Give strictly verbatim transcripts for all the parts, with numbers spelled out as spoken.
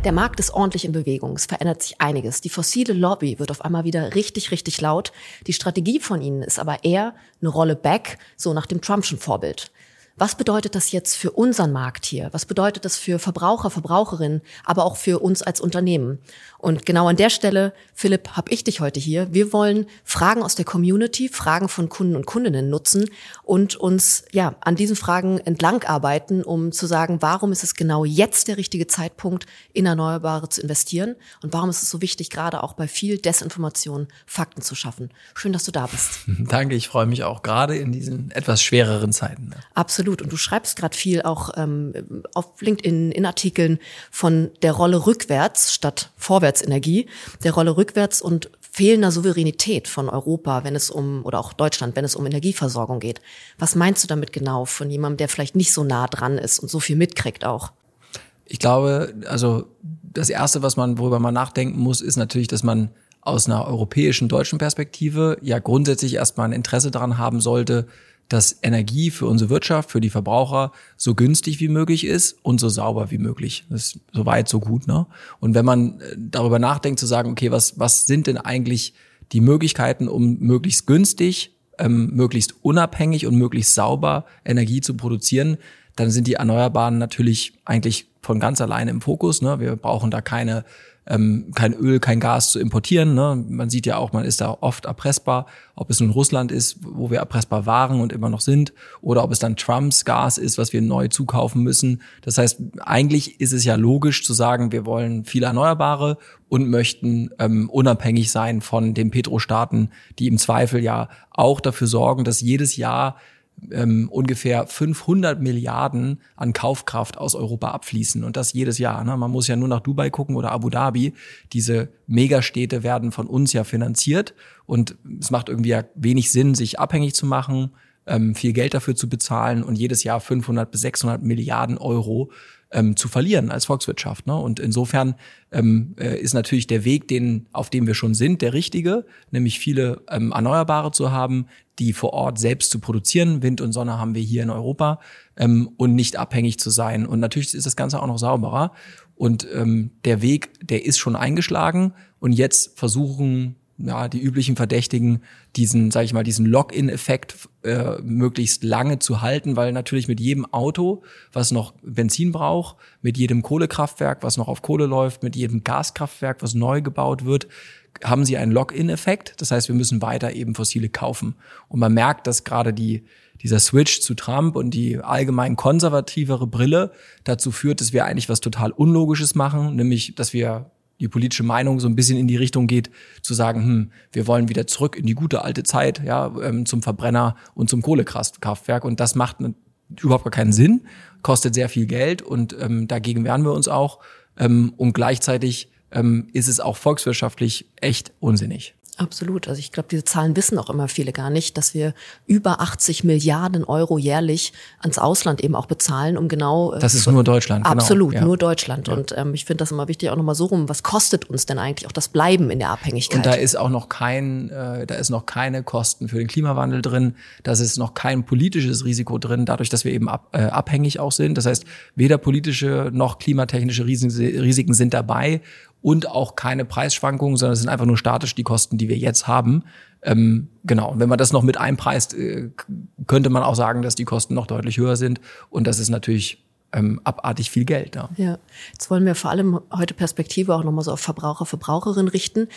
Der Markt ist ordentlich in Bewegung, es verändert sich einiges. Die fossile Lobby wird auf einmal wieder richtig, richtig laut. Die Strategie von ihnen ist aber eher eine Rolle back, so nach dem Trumpschen Vorbild. Was bedeutet das jetzt für unseren Markt hier? Was bedeutet das für Verbraucher, Verbraucherinnen, aber auch für uns als Unternehmen? Und genau an der Stelle, Philipp, habe ich dich heute hier. Wir wollen Fragen aus der Community, Fragen von Kunden und Kundinnen nutzen und uns ja an diesen Fragen entlang arbeiten, um zu sagen, warum ist es genau jetzt der richtige Zeitpunkt, in Erneuerbare zu investieren? Und warum ist es so wichtig, gerade auch bei viel Desinformation Fakten zu schaffen? Schön, dass du da bist. Danke, ich freue mich auch gerade in diesen etwas schwereren Zeiten. Absolut. Und du schreibst gerade viel auch ähm, auf LinkedIn in Artikeln von der Rolle rückwärts statt Vorwärtsenergie, der Rolle rückwärts und fehlender Souveränität von Europa, wenn es um, oder auch Deutschland, wenn es um Energieversorgung geht. Was meinst du damit genau von jemandem, der vielleicht nicht so nah dran ist und so viel mitkriegt auch? Ich glaube, also das Erste, was man, worüber man nachdenken muss, ist natürlich, dass man aus einer europäischen, deutschen Perspektive ja grundsätzlich erstmal ein Interesse daran haben sollte, dass Energie für unsere Wirtschaft, für die Verbraucher so günstig wie möglich ist und so sauber wie möglich. Das ist so weit, so gut, ne? Und wenn man darüber nachdenkt, zu sagen, okay, was, was sind denn eigentlich die Möglichkeiten, um möglichst günstig, ähm, möglichst unabhängig und möglichst sauber Energie zu produzieren, dann sind die Erneuerbaren natürlich eigentlich von ganz alleine im Fokus, ne? Wir brauchen da keine Ähm, kein Öl, kein Gas zu importieren. Ne? Man sieht ja auch, man ist da oft erpressbar, ob es nun Russland ist, wo wir erpressbar waren und immer noch sind, oder ob es dann Trumps Gas ist, was wir neu zukaufen müssen. Das heißt, eigentlich ist es ja logisch zu sagen, wir wollen viele Erneuerbare und möchten ähm, unabhängig sein von den Petrostaaten, die im Zweifel ja auch dafür sorgen, dass jedes Jahr Ähm, ungefähr fünfhundert Milliarden an Kaufkraft aus Europa abfließen und das jedes Jahr. Ne? Man muss ja nur nach Dubai gucken oder Abu Dhabi. Diese Megastädte werden von uns ja finanziert und es macht irgendwie ja wenig Sinn, sich abhängig zu machen, ähm, viel Geld dafür zu bezahlen und jedes Jahr fünfhundert bis sechshundert Milliarden Euro ähm, zu verlieren als Volkswirtschaft. Ne? Und insofern ähm, äh, ist natürlich der Weg, den, auf dem wir schon sind, der richtige, nämlich viele ähm, Erneuerbare zu haben, die vor Ort selbst zu produzieren. Wind und Sonne haben wir hier in Europa ähm, und nicht abhängig zu sein. Und natürlich ist das Ganze auch noch sauberer. Und ähm, der Weg, der ist schon eingeschlagen. Und jetzt versuchen ja die üblichen Verdächtigen, diesen, sage ich mal, diesen Lock-in-Effekt äh, möglichst lange zu halten, weil natürlich mit jedem Auto, was noch Benzin braucht, mit jedem Kohlekraftwerk, was noch auf Kohle läuft, mit jedem Gaskraftwerk, was neu gebaut wird, haben sie einen Lock-in-Effekt. Das heißt, wir müssen weiter eben fossile kaufen. Und man merkt, dass gerade die dieser Switch zu Trump und die allgemein konservativere Brille dazu führt, dass wir eigentlich was total Unlogisches machen, nämlich, dass wir die politische Meinung so ein bisschen in die Richtung geht, zu sagen, hm, wir wollen wieder zurück in die gute alte Zeit, ja, ähm, zum Verbrenner und zum Kohlekraftwerk. Und das macht ne, überhaupt gar keinen Sinn, kostet sehr viel Geld und ähm, dagegen wehren wir uns auch. Ähm, und gleichzeitig ähm, ist es auch volkswirtschaftlich echt unsinnig. Absolut. Also ich glaube, diese Zahlen wissen auch immer viele gar nicht, dass wir über achtzig Milliarden Euro jährlich ans Ausland eben auch bezahlen, um genau... Das ist nur Deutschland. Absolut, genau. Ja. nur Deutschland. Ja. Und ähm, ich finde das immer wichtig, auch nochmal so rum, was kostet uns denn eigentlich auch das Bleiben in der Abhängigkeit? Und da ist auch noch kein, äh, da ist noch keine Kosten für den Klimawandel drin, da ist noch kein politisches Risiko drin, dadurch, dass wir eben ab, äh, abhängig auch sind. Das heißt, weder politische noch klimatechnische Risiken, Risiken sind dabei. Und auch keine Preisschwankungen, sondern es sind einfach nur statisch die Kosten, die wir jetzt haben. Ähm, genau. Und wenn man das noch mit einpreist, äh, könnte man auch sagen, dass die Kosten noch deutlich höher sind. Und das ist natürlich ähm, abartig viel Geld. Ja. Ja. Jetzt wollen wir vor allem heute Perspektive auch nochmal so auf Verbraucher, Verbraucherinnen richten.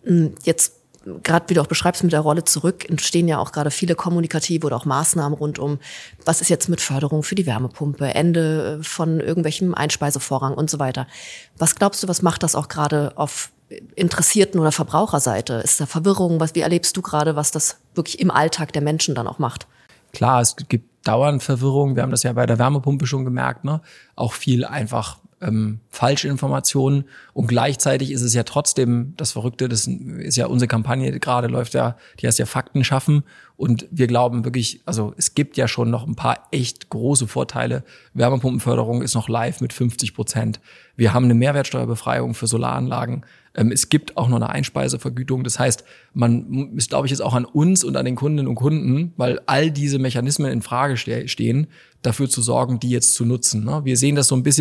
Jetzt gerade wie du auch beschreibst mit der Rolle zurück, entstehen ja auch gerade viele kommunikative oder auch Maßnahmen rund um, was ist jetzt mit Förderung für die Wärmepumpe, Ende von irgendwelchem Einspeisevorrang und so weiter. Was glaubst du, was macht das auch gerade auf Interessierten- oder Verbraucherseite? Ist da Verwirrung? Was, wie erlebst du gerade, was das wirklich im Alltag der Menschen dann auch macht? Klar, es gibt dauernd Verwirrung. Wir haben das ja bei der Wärmepumpe schon gemerkt, ne? Auch viel einfach Ähm, Falschinformationen und gleichzeitig ist es ja trotzdem das Verrückte, das ist ja unsere Kampagne gerade läuft ja, die heißt ja Fakten schaffen und wir glauben wirklich, also es gibt ja schon noch ein paar echt große Vorteile. Wärmepumpenförderung ist noch live mit fünfzig Prozent. Wir haben eine Mehrwertsteuerbefreiung für Solaranlagen. Ähm, es gibt auch noch eine Einspeisevergütung. Das heißt, man ist, glaube ich, jetzt auch an uns und an den Kundinnen und Kunden, weil all diese Mechanismen in Frage ste- stehen, dafür zu sorgen, die jetzt zu nutzen. Ne? Wir sehen das so ein bisschen,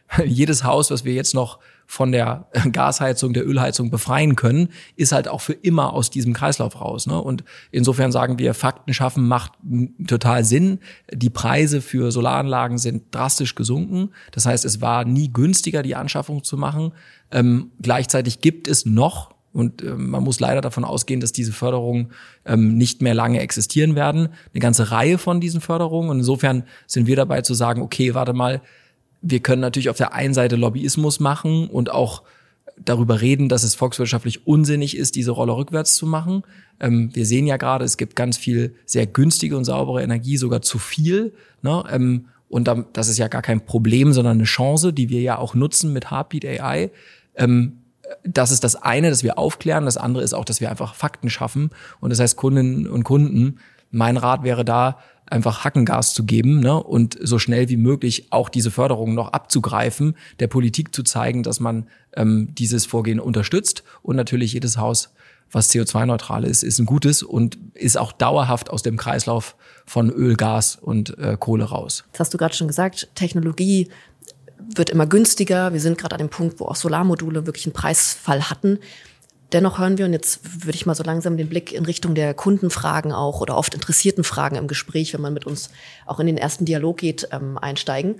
jedes Haus, was wir jetzt noch von der Gasheizung, der Ölheizung befreien können, ist halt auch für immer aus diesem Kreislauf raus. Ne? Und insofern sagen wir, Fakten schaffen macht total Sinn. Die Preise für Solaranlagen sind drastisch gesunken. Das heißt, es war nie günstiger, die Anschaffung zu machen. Ähm, gleichzeitig gibt es noch, und äh, man muss leider davon ausgehen, dass diese Förderungen ähm, nicht mehr lange existieren werden, eine ganze Reihe von diesen Förderungen. Und insofern sind wir dabei zu sagen, okay, warte mal, wir können natürlich auf der einen Seite Lobbyismus machen und auch darüber reden, dass es volkswirtschaftlich unsinnig ist, diese Rolle rückwärts zu machen. Ähm, wir sehen ja gerade, es gibt ganz viel sehr günstige und saubere Energie, sogar zu viel. Ne? Ähm, und dann, das ist ja gar kein Problem, sondern eine Chance, die wir ja auch nutzen mit Heartbeat A I. Ähm, das ist das eine, dass wir aufklären. Das andere ist auch, dass wir einfach Fakten schaffen. Und das heißt, Kundinnen und Kunden, mein Rat wäre da, einfach Hackengas zu geben, ne, und so schnell wie möglich auch diese Förderung noch abzugreifen, der Politik zu zeigen, dass man ähm, dieses Vorgehen unterstützt. Und natürlich jedes Haus, was C O zwei neutral ist, ist ein gutes und ist auch dauerhaft aus dem Kreislauf von Öl, Gas und äh, Kohle raus. Das hast du gerade schon gesagt, Technologie wird immer günstiger. Wir sind gerade an dem Punkt, wo auch Solarmodule wirklich einen Preisfall hatten. Dennoch hören wir, und jetzt würde ich mal so langsam den Blick in Richtung der Kundenfragen auch oder oft interessierten Fragen im Gespräch, wenn man mit uns auch in den ersten Dialog geht, ähm, einsteigen.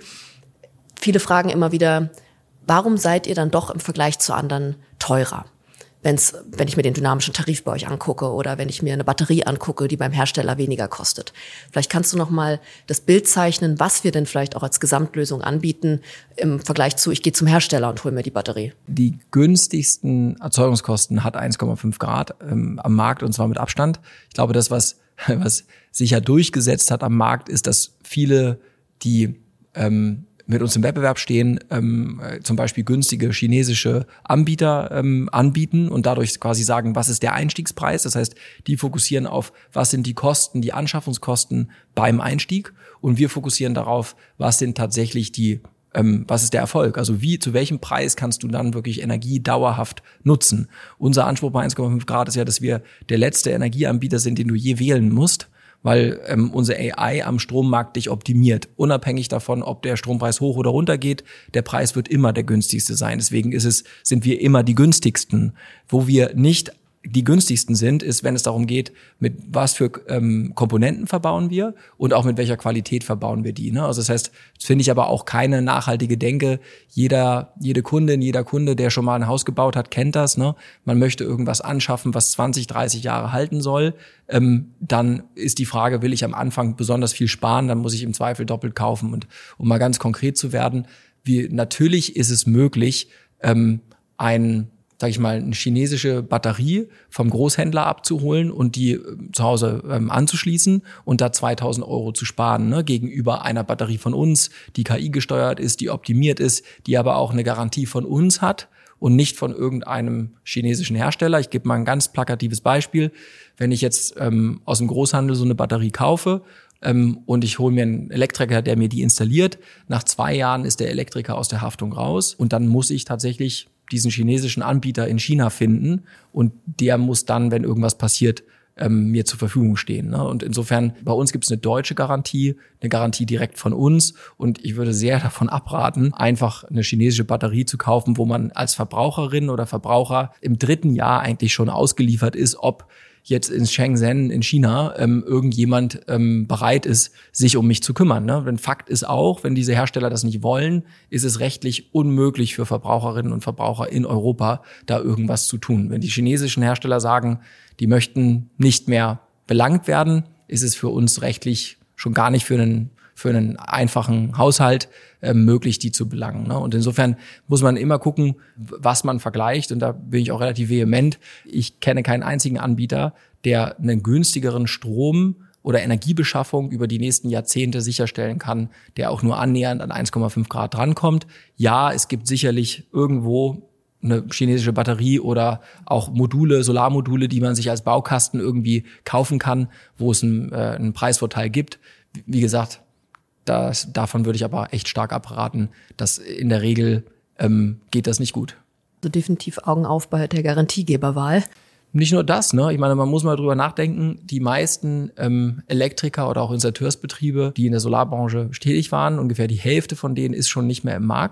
Viele fragen immer wieder, warum seid ihr dann doch im Vergleich zu anderen teurer? Wenn's, wenn ich mir den dynamischen Tarif bei euch angucke oder wenn ich mir eine Batterie angucke, die beim Hersteller weniger kostet. Vielleicht kannst du noch mal das Bild zeichnen, was wir denn vielleicht auch als Gesamtlösung anbieten im Vergleich zu, ich gehe zum Hersteller und hole mir die Batterie. Die günstigsten Erzeugungskosten hat eins Komma fünf Grad ähm, am Markt, und zwar mit Abstand. Ich glaube, das, was, was sich ja durchgesetzt hat am Markt, ist, dass viele, die ähm, mit uns im Wettbewerb stehen, ähm, zum Beispiel günstige chinesische Anbieter ähm, anbieten und dadurch quasi sagen, was ist der Einstiegspreis? Das heißt, die fokussieren auf, was sind die Kosten, die Anschaffungskosten beim Einstieg, und wir fokussieren darauf, was sind tatsächlich die, ähm, was ist der Erfolg? Also wie, zu welchem Preis kannst du dann wirklich Energie dauerhaft nutzen? Unser Anspruch bei eins Komma fünf Grad ist ja, dass wir der letzte Energieanbieter sind, den du je wählen musst, weil ähm, unsere A I am Strommarkt dich optimiert. Unabhängig davon, ob der Strompreis hoch oder runter geht, der Preis wird immer der günstigste sein. Deswegen ist es, sind wir immer die günstigsten. Wo wir nicht die günstigsten sind, ist, wenn es darum geht, mit was für ähm, Komponenten verbauen wir und auch mit welcher Qualität verbauen wir die. Ne? Also das heißt, das finde ich aber auch keine nachhaltige Denke. Jeder, jede Kundin, jeder Kunde, der schon mal ein Haus gebaut hat, kennt das. Ne? Man möchte irgendwas anschaffen, was zwanzig, dreißig Jahre halten soll. Ähm, dann ist die Frage, will ich am Anfang besonders viel sparen, dann muss ich im Zweifel doppelt kaufen. Und um mal ganz konkret zu werden, wie, natürlich ist es möglich, ähm, ein sage ich mal, eine chinesische Batterie vom Großhändler abzuholen und die äh, zu Hause ähm, anzuschließen und da zweitausend Euro zu sparen, ne, gegenüber einer Batterie von uns, die K I gesteuert ist, die optimiert ist, die aber auch eine Garantie von uns hat und nicht von irgendeinem chinesischen Hersteller. Ich gebe mal ein ganz plakatives Beispiel. Wenn ich jetzt ähm, aus dem Großhandel so eine Batterie kaufe, ähm, und ich hole mir einen Elektriker, der mir die installiert, nach zwei Jahren ist der Elektriker aus der Haftung raus und dann muss ich tatsächlich diesen chinesischen Anbieter in China finden und der muss dann, wenn irgendwas passiert, ähm, mir zur Verfügung stehen. Ne? Und insofern, bei uns gibt es eine deutsche Garantie, eine Garantie direkt von uns, und ich würde sehr davon abraten, einfach eine chinesische Batterie zu kaufen, wo man als Verbraucherin oder Verbraucher im dritten Jahr eigentlich schon ausgeliefert ist, ob jetzt in Shenzhen in China ähm, irgendjemand ähm, bereit ist, sich um mich zu kümmern. Ne? Denn Fakt ist auch, wenn diese Hersteller das nicht wollen, ist es rechtlich unmöglich für Verbraucherinnen und Verbraucher in Europa, da irgendwas zu tun. Wenn die chinesischen Hersteller sagen, die möchten nicht mehr belangt werden, ist es für uns rechtlich schon gar nicht für einen für einen einfachen Haushalt äh, möglich, die zu belangen. Ne? Und insofern muss man immer gucken, was man vergleicht. Und da bin ich auch relativ vehement. Ich kenne keinen einzigen Anbieter, der einen günstigeren Strom oder Energiebeschaffung über die nächsten Jahrzehnte sicherstellen kann, der auch nur annähernd an eins Komma fünf Grad drankommt. Ja, es gibt sicherlich irgendwo eine chinesische Batterie oder auch Module, Solarmodule, die man sich als Baukasten irgendwie kaufen kann, wo es einen, äh, einen Preisvorteil gibt. Wie gesagt, Das, davon würde ich aber echt stark abraten, dass in der Regel ähm, geht das nicht gut. Also definitiv Augen auf bei der Garantiegeberwahl. Nicht nur das, ne? Ich meine, man muss mal drüber nachdenken, die meisten ähm, Elektriker oder auch Installateursbetriebe, die in der Solarbranche tätig waren, ungefähr die Hälfte von denen ist schon nicht mehr im Markt.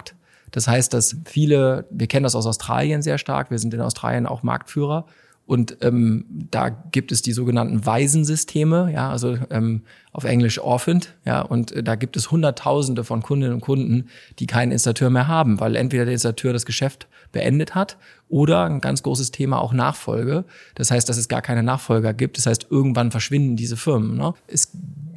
Das heißt, dass viele, wir kennen das aus Australien sehr stark, wir sind in Australien auch Marktführer. Und ähm, da gibt es die sogenannten Waisensysteme, ja, also ähm, auf Englisch Orphaned, ja, und äh, da gibt es Hunderttausende von Kundinnen und Kunden, die keinen Installateur mehr haben, weil entweder der Installateur das Geschäft beendet hat oder ein ganz großes Thema auch Nachfolge. Das heißt, dass es gar keine Nachfolger gibt. Das heißt, irgendwann verschwinden diese Firmen. Ne? Es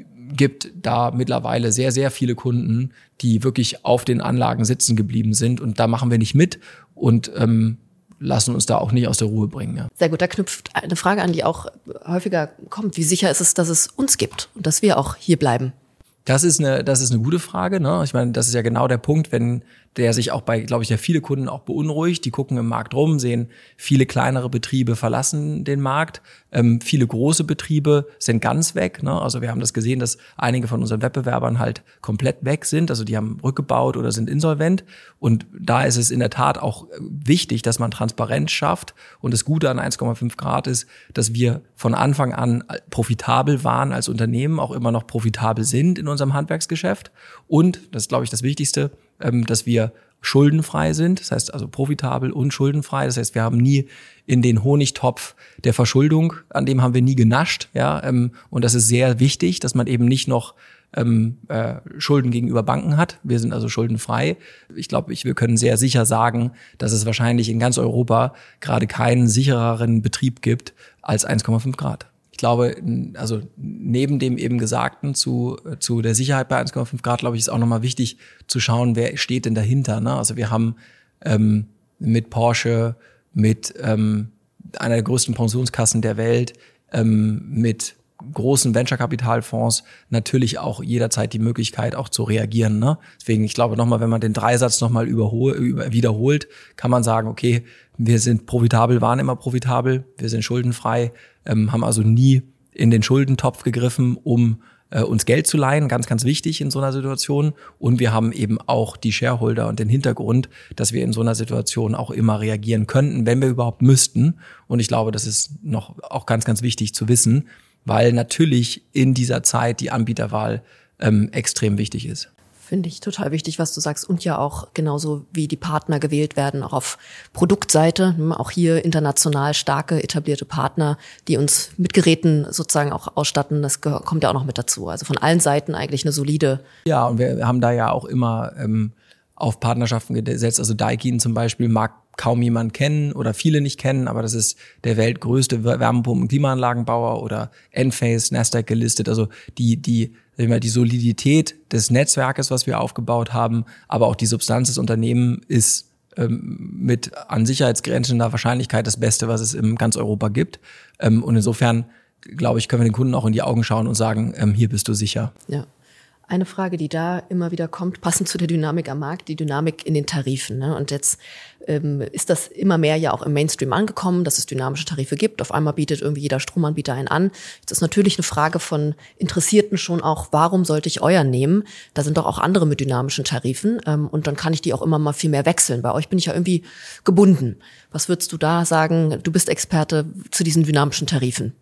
gibt da mittlerweile sehr, sehr viele Kunden, die wirklich auf den Anlagen sitzen geblieben sind, und da machen wir nicht mit und ähm, lassen uns da auch nicht aus der Ruhe bringen. Ja. Sehr gut, da knüpft eine Frage an, die auch häufiger kommt. Wie sicher ist es, dass es uns gibt und dass wir auch hier bleiben? Das ist eine, das ist eine gute Frage, ne? Ich meine, das ist ja genau der Punkt, wenn der sich auch bei, glaube ich, ja viele Kunden auch beunruhigt. Die gucken im Markt rum, sehen, viele kleinere Betriebe verlassen den Markt. Ähm, viele große Betriebe sind ganz weg, ne? Also wir haben das gesehen, dass einige von unseren Wettbewerbern halt komplett weg sind. Also die haben rückgebaut oder sind insolvent. Und da ist es in der Tat auch wichtig, dass man Transparenz schafft. Und das Gute an eins Komma fünf Grad ist, dass wir von Anfang an profitabel waren als Unternehmen, auch immer noch profitabel sind in unserem Handwerksgeschäft. Und, das ist, glaube ich, das Wichtigste, dass wir schuldenfrei sind. Das heißt also profitabel und schuldenfrei. Das heißt, wir haben nie in den Honigtopf der Verschuldung, an dem haben wir nie genascht. Ja, und das ist sehr wichtig, dass man eben nicht noch ähm, äh, Schulden gegenüber Banken hat. Wir sind also schuldenfrei. Ich glaube, ich, wir können sehr sicher sagen, dass es wahrscheinlich in ganz Europa gerade keinen sichereren Betrieb gibt als eins Komma fünf Grad. Ich glaube, also neben dem eben Gesagten zu zu der Sicherheit bei eins Komma fünf Grad, glaube ich, ist auch nochmal wichtig zu schauen, wer steht denn dahinter. Ne? Also wir haben ähm, mit Porsche, mit ähm, einer der größten Pensionskassen der Welt, ähm, mit großen Venture-Kapitalfonds natürlich auch jederzeit die Möglichkeit, auch zu reagieren. Ne? Deswegen, ich glaube nochmal, wenn man den Dreisatz nochmal überhol, über, wiederholt, kann man sagen, okay, wir sind profitabel, waren immer profitabel, wir sind schuldenfrei, ähm, haben also nie in den Schuldentopf gegriffen, um äh, uns Geld zu leihen, ganz, ganz wichtig in so einer Situation. Und wir haben eben auch die Shareholder und den Hintergrund, dass wir in so einer Situation auch immer reagieren könnten, wenn wir überhaupt müssten. Und ich glaube, das ist noch auch ganz, ganz wichtig zu wissen, weil natürlich in dieser Zeit die Anbieterwahl ähm, extrem wichtig ist. Finde ich total wichtig, was du sagst. Und ja auch genauso wie die Partner gewählt werden, auch auf Produktseite. Auch hier international starke, etablierte Partner, die uns mit Geräten sozusagen auch ausstatten. Das kommt ja auch noch mit dazu. Also von allen Seiten eigentlich eine solide. Ja, und wir haben da ja auch immer ähm, auf Partnerschaften gesetzt. Also Daikin zum Beispiel mag kaum jemand kennen oder viele nicht kennen, aber das ist der weltgrößte Wärmepumpen- und Klimaanlagenbauer, oder Enphase, Nasdaq gelistet. Also die die die Solidität des Netzwerkes, was wir aufgebaut haben, aber auch die Substanz des Unternehmens ist ähm, mit an sicherheitsgrenzender Wahrscheinlichkeit das Beste, was es in ganz Europa gibt. Ähm, und insofern, glaube ich, können wir den Kunden auch in die Augen schauen und sagen, ähm, hier bist du sicher. Ja. Eine Frage, die da immer wieder kommt, passend zu der Dynamik am Markt, die Dynamik in den Tarifen. Ne? Und jetzt ähm, ist das immer mehr ja auch im Mainstream angekommen, dass es dynamische Tarife gibt. Auf einmal bietet irgendwie jeder Stromanbieter einen an. Jetzt ist natürlich eine Frage von Interessierten schon auch, warum sollte ich euren nehmen? Da sind doch auch andere mit dynamischen Tarifen. Ähm, und dann kann ich die auch immer mal viel mehr wechseln. Bei euch bin ich ja irgendwie gebunden. Was würdest du da sagen? Du bist Experte zu diesen dynamischen Tarifen.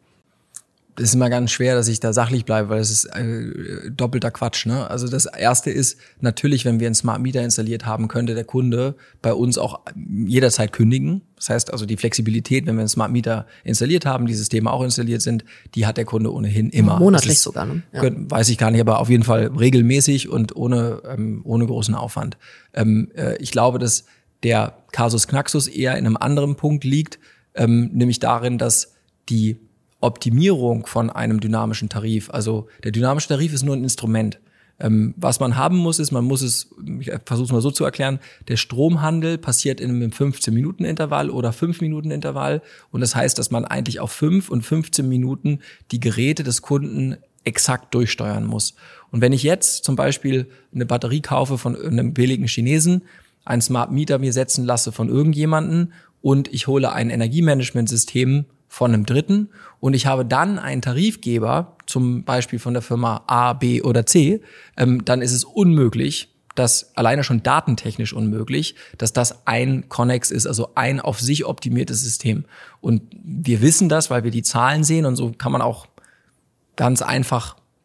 Es ist immer ganz schwer, dass ich da sachlich bleibe, weil es ist äh, doppelter Quatsch. Ne? Also das Erste ist, natürlich, wenn wir einen Smart Meter installiert haben, könnte der Kunde bei uns auch jederzeit kündigen. Das heißt also, die Flexibilität, wenn wir einen Smart Meter installiert haben, die Systeme auch installiert sind, die hat der Kunde ohnehin immer. Monatlich ist, sogar. Ne? Ja. Könnt, weiß ich gar nicht, aber auf jeden Fall regelmäßig und ohne ähm, ohne großen Aufwand. Ähm, äh, ich glaube, dass der Kasus Knaxus eher in einem anderen Punkt liegt, ähm, nämlich darin, dass die Optimierung von einem dynamischen Tarif. Also der dynamische Tarif ist nur ein Instrument. Ähm, was man haben muss, ist, man muss es, ich versuche es mal so zu erklären, der Stromhandel passiert in einem fünfzehn-Minuten-Intervall oder fünf-Minuten-Intervall. Und das heißt, dass man eigentlich auf fünf und fünfzehn Minuten die Geräte des Kunden exakt durchsteuern muss. Und wenn ich jetzt zum Beispiel eine Batterie kaufe von einem billigen Chinesen, einen Smart Meter mir setzen lasse von irgendjemanden und ich hole ein Energiemanagementsystem von einem Dritten und ich habe dann einen Tarifgeber, zum Beispiel von der Firma A, B oder C, ähm, dann ist es unmöglich, dass alleine schon datentechnisch unmöglich, dass das ein Connex ist, also ein auf sich optimiertes System. Und wir wissen das, weil wir die Zahlen sehen, und so kann man auch ganz einfach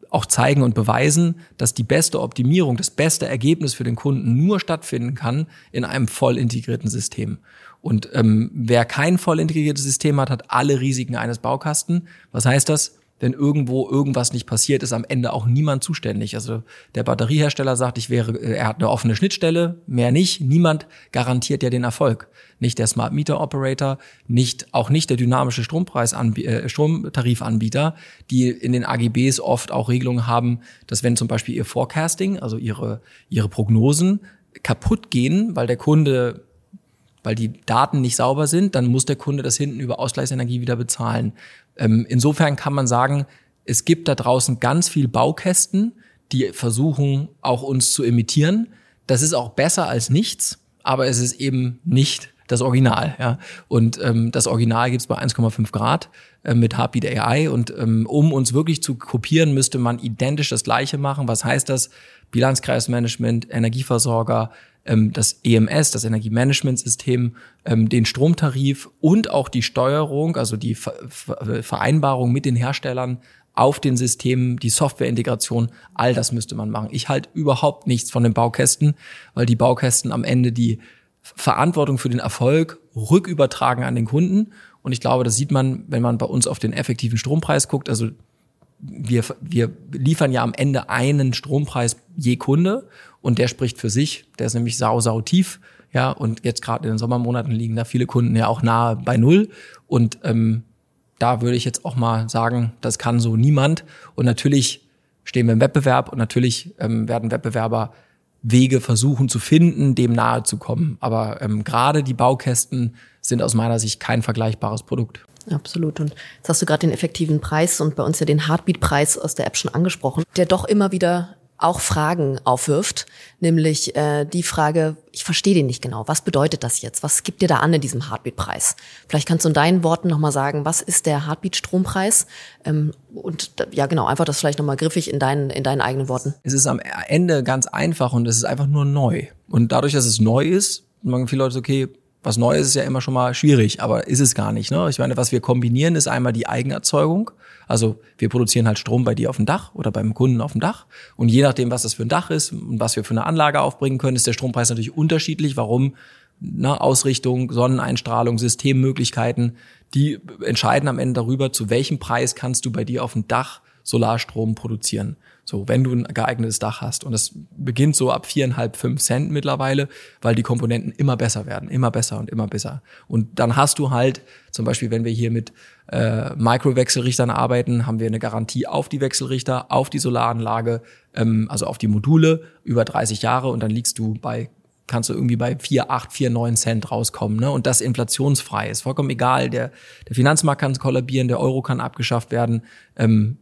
auch zeigen und beweisen, dass die beste Optimierung, das beste Ergebnis für den Kunden nur stattfinden kann in einem voll integrierten System. Und ähm, wer kein voll integriertes System hat, hat alle Risiken eines Baukasten. Was heißt das? Wenn irgendwo irgendwas nicht passiert, ist am Ende auch niemand zuständig. Also der Batteriehersteller sagt, ich wäre, er hat eine offene Schnittstelle, mehr nicht. Niemand garantiert ja den Erfolg. Nicht der Smart Meter Operator, nicht, auch nicht der dynamische Strompreis, äh, Stromtarifanbieter, die in den A G Bs oft auch Regelungen haben, dass wenn zum Beispiel ihr Forecasting, also ihre, ihre Prognosen kaputt gehen, weil der Kunde weil die Daten nicht sauber sind, dann muss der Kunde das hinten über Ausgleichsenergie wieder bezahlen. Ähm, insofern kann man sagen, es gibt da draußen ganz viel Baukästen, die versuchen, auch uns zu imitieren. Das ist auch besser als nichts, aber es ist eben nicht das Original. Ja. Und ähm, das Original gibt's bei eins Komma fünf Grad äh, mit Heartbeat A I. Und ähm, um uns wirklich zu kopieren, müsste man identisch das Gleiche machen. Was heißt das? Bilanzkreismanagement, Energieversorger, das E M S, das Energiemanagementsystem, den Stromtarif und auch die Steuerung, also die Vereinbarung mit den Herstellern auf den Systemen, die Softwareintegration, all das müsste man machen. Ich halte überhaupt nichts von den Baukästen, weil die Baukästen am Ende die Verantwortung für den Erfolg rückübertragen an den Kunden. Und ich glaube, das sieht man, wenn man bei uns auf den effektiven Strompreis guckt. Also wir, wir liefern ja am Ende einen Strompreis je Kunde und der spricht für sich. Der ist nämlich sau, sau tief. Ja, und jetzt gerade in den Sommermonaten liegen da viele Kunden ja auch nahe bei Null. Und ähm, da würde ich jetzt auch mal sagen, das kann so niemand. Und natürlich stehen wir im Wettbewerb und natürlich ähm, werden Wettbewerber Wege versuchen zu finden, dem nahe zu kommen. Aber ähm, gerade die Baukästen sind aus meiner Sicht kein vergleichbares Produkt. Absolut. Und jetzt hast du gerade den effektiven Preis und bei uns ja den Heartbeat-Preis aus der App schon angesprochen, der doch immer wieder auch Fragen aufwirft, nämlich äh, die Frage, ich verstehe den nicht genau, was bedeutet das jetzt? Was gibt dir da an in diesem Heartbeat-Preis? Vielleicht kannst du in deinen Worten nochmal sagen, was ist der Heartbeat-Strompreis? Ähm, und ja genau, einfach das vielleicht nochmal griffig in deinen, in deinen eigenen Worten. Es ist am Ende ganz einfach und es ist einfach nur neu. Und dadurch, dass es neu ist, sagen viele Leute, okay, was Neues ist ja immer schon mal schwierig, aber ist es gar nicht. Ne? Ich meine, was wir kombinieren, ist einmal die Eigenerzeugung. Also wir produzieren halt Strom bei dir auf dem Dach oder beim Kunden auf dem Dach. Und je nachdem, was das für ein Dach ist und was wir für eine Anlage aufbringen können, ist der Strompreis natürlich unterschiedlich. Warum? Na, Ausrichtung, Sonneneinstrahlung, Systemmöglichkeiten, die entscheiden am Ende darüber, zu welchem Preis kannst du bei dir auf dem Dach Solarstrom produzieren. So, wenn du ein geeignetes Dach hast. Und das beginnt so ab viereinhalb, fünf Cent mittlerweile, weil die Komponenten immer besser werden, immer besser und immer besser. Und dann hast du halt, zum Beispiel, wenn wir hier mit äh, Micro-Wechselrichtern arbeiten, haben wir eine Garantie auf die Wechselrichter, auf die Solaranlage, ähm, also auf die Module über dreißig Jahre und dann liegst du bei kannst du irgendwie bei vier, acht, vier, neun Cent rauskommen, ne? Und das inflationsfrei ist vollkommen egal. Der, der Finanzmarkt kann kollabieren, der Euro kann abgeschafft werden. Ähm,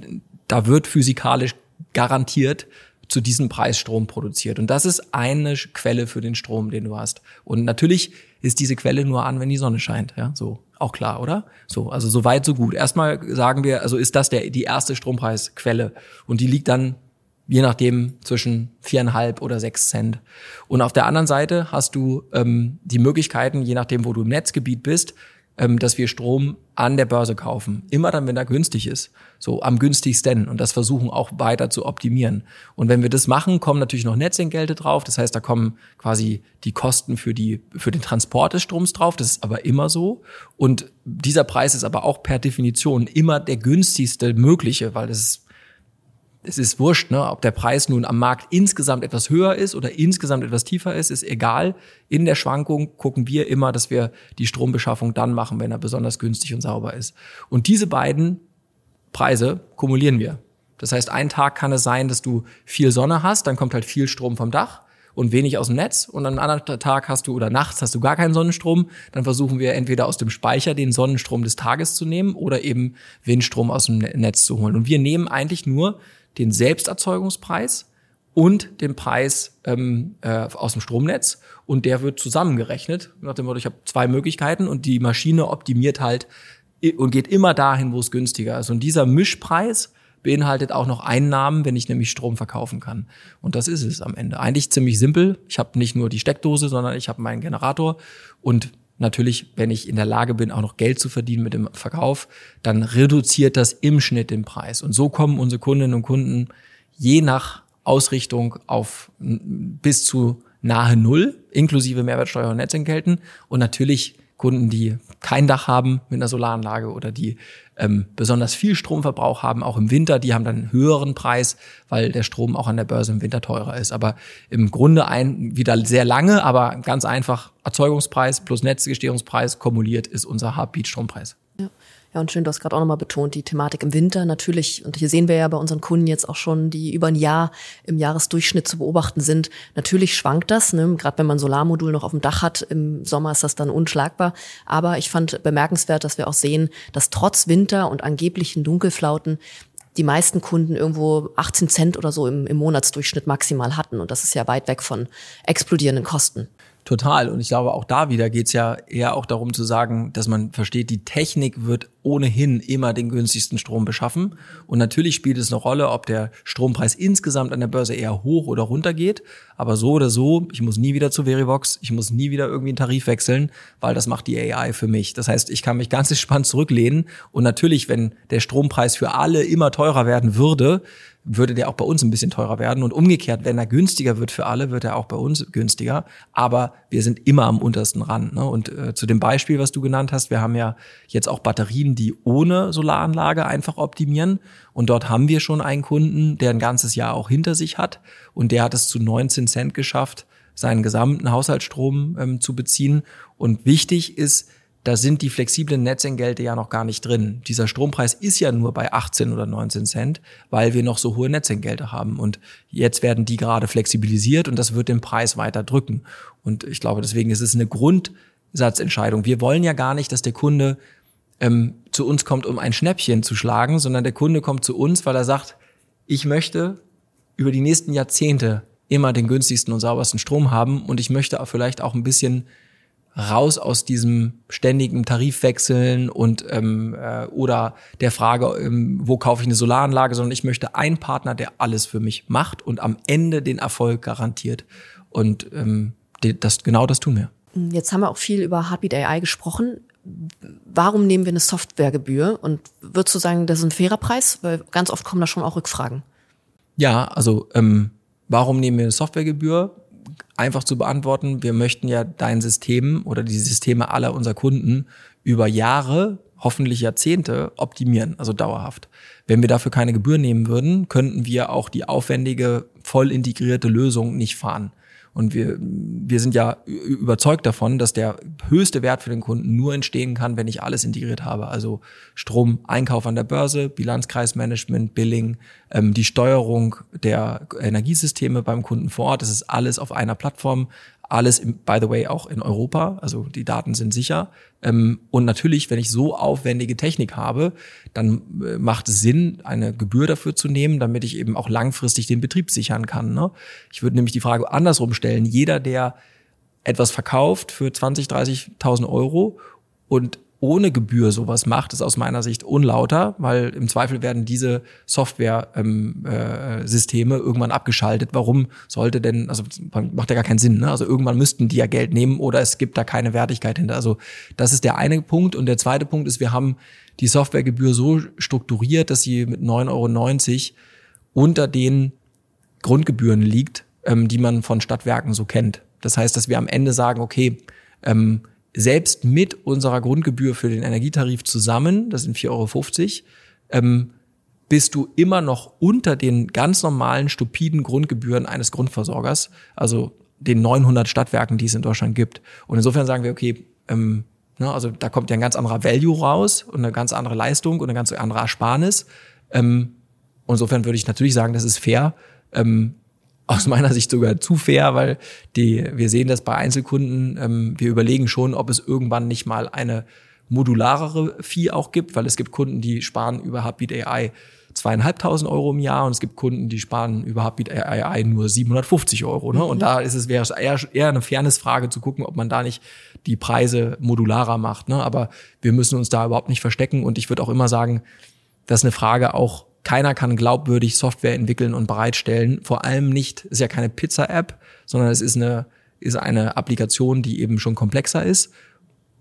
da wird physikalisch garantiert zu diesem Preis Strom produziert. Und das ist eine Quelle für den Strom, den du hast. Und natürlich ist diese Quelle nur an, wenn die Sonne scheint, ja? So, auch klar, oder? So, also so weit, so gut. Erstmal sagen wir, also ist das der, die erste Strompreisquelle. Und die liegt dann je nachdem zwischen viereinhalb oder sechs Cent. Und auf der anderen Seite hast du ähm, die Möglichkeiten, je nachdem, wo du im Netzgebiet bist, ähm, dass wir Strom an der Börse kaufen. Immer dann, wenn er günstig ist. So am günstigsten. Und das versuchen auch weiter zu optimieren. Und wenn wir das machen, kommen natürlich noch Netzentgelte drauf. Das heißt, da kommen quasi die Kosten für die für den Transport des Stroms drauf. Das ist aber immer so. Und dieser Preis ist aber auch per Definition immer der günstigste mögliche, weil das ist Es ist wurscht, ne, ob der Preis nun am Markt insgesamt etwas höher ist oder insgesamt etwas tiefer ist, ist egal. In der Schwankung gucken wir immer, dass wir die Strombeschaffung dann machen, wenn er besonders günstig und sauber ist. Und diese beiden Preise kumulieren wir. Das heißt, einen Tag kann es sein, dass du viel Sonne hast, dann kommt halt viel Strom vom Dach und wenig aus dem Netz. Und an einem anderen Tag hast du oder nachts hast du gar keinen Sonnenstrom. Dann versuchen wir entweder aus dem Speicher den Sonnenstrom des Tages zu nehmen oder eben Windstrom aus dem Netz zu holen. Und wir nehmen eigentlich nur den Selbsterzeugungspreis und den Preis ähm, äh, aus dem Stromnetz und der wird zusammengerechnet. Nach dem Motto, ich habe zwei Möglichkeiten und die Maschine optimiert halt und geht immer dahin, wo es günstiger ist. Und dieser Mischpreis beinhaltet auch noch Einnahmen, wenn ich nämlich Strom verkaufen kann. Und das ist es am Ende. Eigentlich ziemlich simpel. Ich habe nicht nur die Steckdose, sondern ich habe meinen Generator und natürlich, wenn ich in der Lage bin, auch noch Geld zu verdienen mit dem Verkauf, dann reduziert das im Schnitt den Preis. Und so kommen unsere Kundinnen und Kunden je nach Ausrichtung auf bis zu nahe Null, inklusive Mehrwertsteuer und Netzentgelten. Und natürlich Kunden, die kein Dach haben mit einer Solaranlage oder die ähm, besonders viel Stromverbrauch haben, auch im Winter, die haben dann einen höheren Preis, weil der Strom auch an der Börse im Winter teurer ist. Aber im Grunde ein wieder sehr lange, aber ganz einfach Erzeugungspreis plus Netzgestehungspreis kumuliert ist unser Heartbeat-Strompreis. Ja. Ja, und schön, du hast gerade auch nochmal betont, die Thematik im Winter natürlich, und hier sehen wir ja bei unseren Kunden jetzt auch schon, die über ein Jahr im Jahresdurchschnitt zu beobachten sind. Natürlich schwankt das, ne? Gerade wenn man ein Solarmodul noch auf dem Dach hat, im Sommer ist das dann unschlagbar. Aber ich fand bemerkenswert, dass wir auch sehen, dass trotz Winter und angeblichen Dunkelflauten die meisten Kunden irgendwo achtzehn Cent oder so im, im Monatsdurchschnitt maximal hatten. Und das ist ja weit weg von explodierenden Kosten. Total. Und ich glaube, auch da wieder geht's ja eher auch darum zu sagen, dass man versteht, die Technik wird ohnehin immer den günstigsten Strom beschaffen. Und natürlich spielt es eine Rolle, ob der Strompreis insgesamt an der Börse eher hoch oder runter geht. Aber so oder so, ich muss nie wieder zu Verivox, ich muss nie wieder irgendwie einen Tarif wechseln, weil das macht die A I für mich. Das heißt, ich kann mich ganz entspannt zurücklehnen. Und natürlich, wenn der Strompreis für alle immer teurer werden würde, würde der auch bei uns ein bisschen teurer werden. Und umgekehrt, wenn er günstiger wird für alle, wird er auch bei uns günstiger. Aber wir sind immer am untersten Rand. Ne? Und äh, zu dem Beispiel, was du genannt hast, wir haben ja jetzt auch Batterien, die ohne Solaranlage einfach optimieren. Und dort haben wir schon einen Kunden, der ein ganzes Jahr auch hinter sich hat. Und der hat es zu neunzehn Cent geschafft, seinen gesamten Haushaltsstrom ähm, zu beziehen. Und wichtig ist, da sind die flexiblen Netzentgelte ja noch gar nicht drin. Dieser Strompreis ist ja nur bei achtzehn oder neunzehn Cent, weil wir noch so hohe Netzentgelte haben. Und jetzt werden die gerade flexibilisiert und das wird den Preis weiter drücken. Und ich glaube, deswegen ist es eine Grundsatzentscheidung. Wir wollen ja gar nicht, dass der Kunde ähm, zu uns kommt, um ein Schnäppchen zu schlagen, sondern der Kunde kommt zu uns, weil er sagt, ich möchte über die nächsten Jahrzehnte immer den günstigsten und saubersten Strom haben und ich möchte auch vielleicht auch ein bisschen raus aus diesem ständigen Tarifwechseln und ähm, äh, oder der Frage, ähm, wo kaufe ich eine Solaranlage, sondern ich möchte einen Partner, der alles für mich macht und am Ende den Erfolg garantiert. Und ähm, das genau das tun wir. Jetzt haben wir auch viel über Heartbeat A I gesprochen. Warum nehmen wir eine Softwaregebühr? Und würdest du sagen, das ist ein fairer Preis? Weil ganz oft kommen da schon auch Rückfragen. Ja, also ähm, warum nehmen wir eine Softwaregebühr? Einfach zu beantworten, wir möchten ja dein System oder die Systeme aller unserer Kunden über Jahre, hoffentlich Jahrzehnte optimieren, also dauerhaft. Wenn wir dafür keine Gebühr nehmen würden, könnten wir auch die aufwendige, voll integrierte Lösung nicht fahren. Und wir, wir sind ja überzeugt davon, dass der höchste Wert für den Kunden nur entstehen kann, wenn ich alles integriert habe. Also Strom, Einkauf an der Börse, Bilanzkreismanagement, Billing, ähm, die Steuerung der Energiesysteme beim Kunden vor Ort. Das ist alles auf einer Plattform. Alles, im, by the way, auch in Europa. Also die Daten sind sicher. Ähm, und natürlich, wenn ich so aufwendige Technik habe, dann äh, macht es Sinn, eine Gebühr dafür zu nehmen, damit ich eben auch langfristig den Betrieb sichern kann. Ne? Ich würde nämlich die Frage andersrum stellen. Jeder, der etwas verkauft für zwanzig, dreißigtausend Euro und ohne Gebühr sowas macht, ist aus meiner Sicht unlauter, weil im Zweifel werden diese Software-Systeme ähm, äh, irgendwann abgeschaltet. Warum sollte denn, also macht ja gar keinen Sinn, ne? Also irgendwann müssten die ja Geld nehmen oder es gibt da keine Wertigkeit hinter. Also das ist der eine Punkt. Und der zweite Punkt ist, wir haben die Softwaregebühr so strukturiert, dass sie mit neun Euro neunzig unter den Grundgebühren liegt, ähm, die man von Stadtwerken so kennt. Das heißt, dass wir am Ende sagen, okay, ähm, selbst mit unserer Grundgebühr für den Energietarif zusammen, das sind vier Euro fünfzig, ähm, bist du immer noch unter den ganz normalen, stupiden Grundgebühren eines Grundversorgers, also den neunhundert Stadtwerken, die es in Deutschland gibt. Und insofern sagen wir, okay, ähm, ne, also da kommt ja ein ganz anderer Value raus und eine ganz andere Leistung und eine ganz andere Ersparnis. Ähm, insofern würde ich natürlich sagen, das ist fair, ähm, aus meiner Sicht sogar zu fair, weil die, wir sehen das bei Einzelkunden, ähm, wir überlegen schon, ob es irgendwann nicht mal eine modularere Fee auch gibt, weil es gibt Kunden, die sparen über Heartbeat A I zweieinhalbtausend Euro im Jahr und es gibt Kunden, die sparen über Heartbeat A I nur siebenhundertfünfzig Euro. Ne? Und da ist es, wäre es eher, eher eine Fairness-Frage zu gucken, ob man da nicht die Preise modularer macht. Ne? Aber wir müssen uns da überhaupt nicht verstecken und ich würde auch immer sagen, das ist eine Frage auch, keiner kann glaubwürdig Software entwickeln und bereitstellen. Vor allem nicht, ist ja keine Pizza-App, sondern es ist eine, ist eine Applikation, die eben schon komplexer ist.